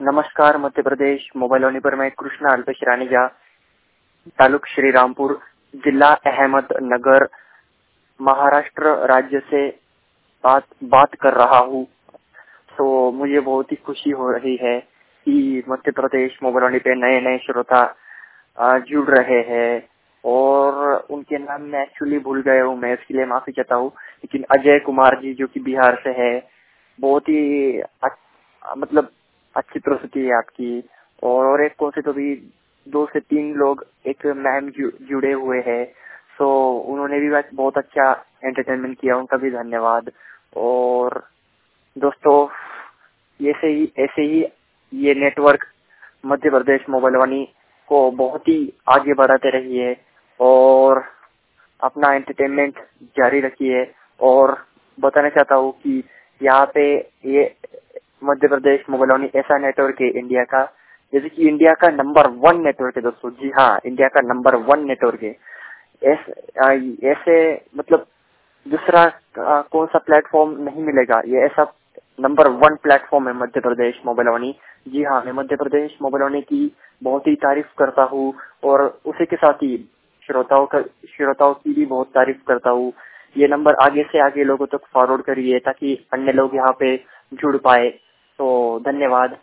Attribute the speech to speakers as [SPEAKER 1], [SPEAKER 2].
[SPEAKER 1] नमस्कार मध्य प्रदेश मोबाइल वाणी पर मैं कृष्णा अल्पेश रानीजा, तालुक श्रीरामपुर, जिला अहमदनगर, महाराष्ट्र राज्य से बात कर रहा हूँ। तो मुझे बहुत ही खुशी हो रही है कि मध्य प्रदेश मोबाइल वाणी पे नए नए श्रोता जुड़ रहे हैं और उनके नाम मैं एक्चुअली भूल गया हूँ, मैं इसके लिए माफी चाहता हूँ। लेकिन अजय कुमार जी जो कि बिहार से है, बहुत ही मतलब अच्छी प्रस्तुति है आपकी। और एक कौन से तो भी 2 से 3 लोग, एक मैम जुड़े हुए हैं, सो उन्होंने भी बहुत अच्छा एंटरटेनमेंट किया, उनका भी धन्यवाद। और दोस्तों ऐसे ही ये नेटवर्क मध्य प्रदेश मोबाइल वाणी को बहुत ही आगे बढ़ाते रहिए और अपना एंटरटेनमेंट जारी रखिए। और बताना चाहता हूँ कि यहाँ पे ये मध्य प्रदेश मोबाइल वाणी ऐसा नेटवर्क है इंडिया का, जैसे कि इंडिया का नंबर 1 नेटवर्क है दोस्तों। जी हाँ, इंडिया का नंबर 1 नेटवर्क है। ऐसे मतलब दूसरा कौन सा प्लेटफॉर्म नहीं मिलेगा, ये ऐसा नंबर 1 प्लेटफॉर्म है मध्य प्रदेश मोबाइल वाणी। जी हाँ, मैं मध्य प्रदेश मोबाइल वाणी की बहुत ही तारीफ करता हूँ और उसी के साथ ही श्रोताओं की भी बहुत तारीफ करता हूँ। ये नंबर आगे से आगे लोगों तक फॉरवर्ड करिए ताकि अन्य लोग यहाँ पे जुड़ पाए। तो धन्यवाद।